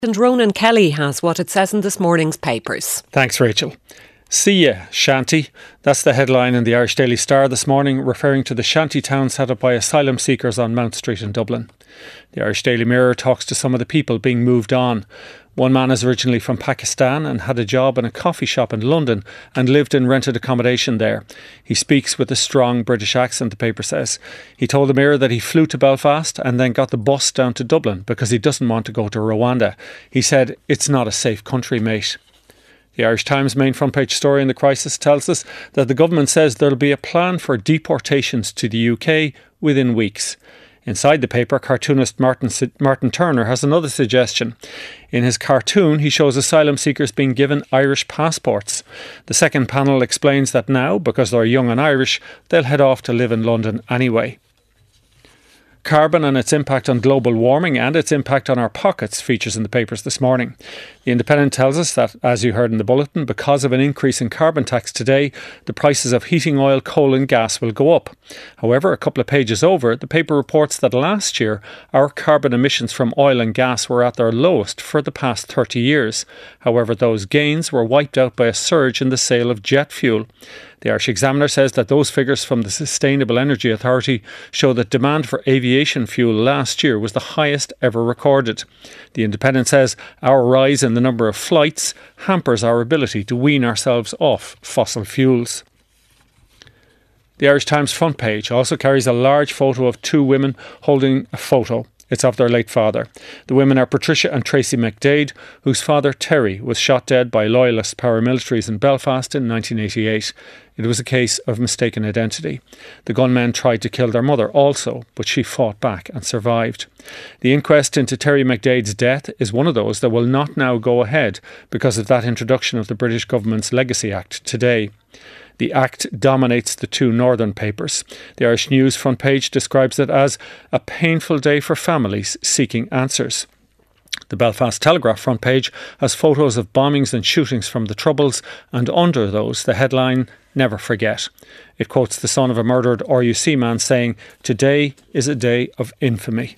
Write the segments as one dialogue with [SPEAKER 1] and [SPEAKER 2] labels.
[SPEAKER 1] And Ronan Kelly has what it says in this morning's papers.
[SPEAKER 2] Thanks, Rachel. See ya, Shanty. That's the headline in the Irish Daily Star this morning, referring to the shanty town set up by asylum seekers on Mount Street in Dublin. The Irish Daily Mirror talks to some of the people being moved on. One man is originally from Pakistan and had a job in a coffee shop in London and lived in rented accommodation there. He speaks with a strong British accent, the paper says. He told the Mirror that he flew to Belfast and then got the bus down to Dublin because he doesn't want to go to Rwanda. He said, "It's not a safe country, mate." The Irish Times main front page story in the crisis tells us that the government says there'll be a plan for deportations to the UK within weeks. Inside the paper, cartoonist Martin Turner has another suggestion. In his cartoon, he shows asylum seekers being given Irish passports. The second panel explains that now, because they're young and Irish, they'll head off to live in London anyway. Carbon and its impact on global warming and its impact on our pockets features in the papers this morning. The Independent tells us that, as you heard in the bulletin, because of an increase in carbon tax today, the prices of heating oil, coal and gas will go up. However, a couple of pages over, the paper reports that last year our carbon emissions from oil and gas were at their lowest for the past 30 years. However, those gains were wiped out by a surge in the sale of jet fuel. The Irish Examiner says that those figures from the Sustainable Energy Authority show that demand for aviation fuel last year was the highest ever recorded. The Independent says our rise in the number of flights hampers our ability to wean ourselves off fossil fuels. The Irish Times front page also carries a large photo of two women holding a photo. It's of their late father. The women are Patricia and Tracy McDade, whose father Terry was shot dead by loyalist paramilitaries in Belfast in 1988. It was a case of mistaken identity. The gunmen tried to kill their mother also, but she fought back and survived. The inquest into Terry McDade's death is one of those that will not now go ahead because of that introduction of the British government's Legacy Act today. The Act dominates the two northern papers. The Irish News front page describes it as a painful day for families seeking answers. The Belfast Telegraph front page has photos of bombings and shootings from the Troubles, and under those the headline, "Never Forget." It quotes the son of a murdered RUC man saying, "Today is a day of infamy."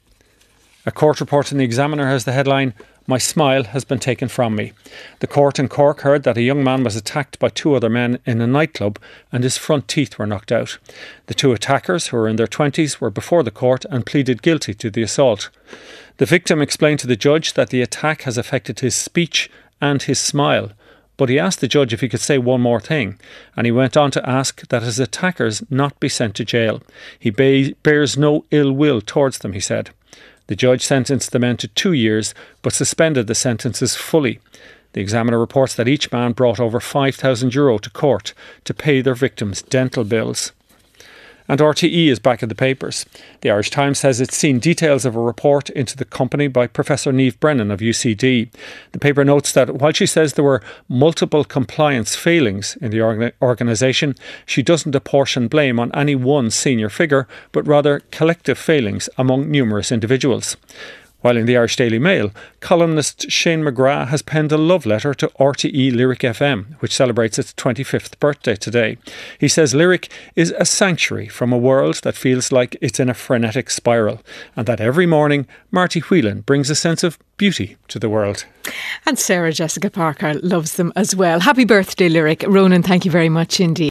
[SPEAKER 2] A court report in the Examiner has the headline, "My smile has been taken from me." The court in Cork heard that a young man was attacked by two other men in a nightclub and his front teeth were knocked out. The two attackers, who were in their 20s, were before the court and pleaded guilty to the assault. The victim explained to the judge that the attack has affected his speech and his smile, but he asked the judge if he could say one more thing, and he went on to ask that his attackers not be sent to jail. He bears no ill will towards them, he said. The judge sentenced the men to 2 years, but suspended the sentences fully. The Examiner reports that each man brought over €5,000 to court to pay their victims' dental bills. And RTE is back in the papers. The Irish Times says it's seen details of a report into the company by Professor Niamh Brennan of UCD. The paper notes that while she says there were multiple compliance failings in the organisation, she doesn't apportion blame on any one senior figure, but rather collective failings among numerous individuals. While in the Irish Daily Mail, columnist Shane McGrath has penned a love letter to RTE Lyric FM, which celebrates its 25th birthday today. He says Lyric is a sanctuary from a world that feels like it's in a frenetic spiral, and that every morning Marty Whelan brings a sense of beauty to the world.
[SPEAKER 3] And Sarah Jessica Parker loves them as well. Happy birthday, Lyric. Ronan, thank you very much indeed.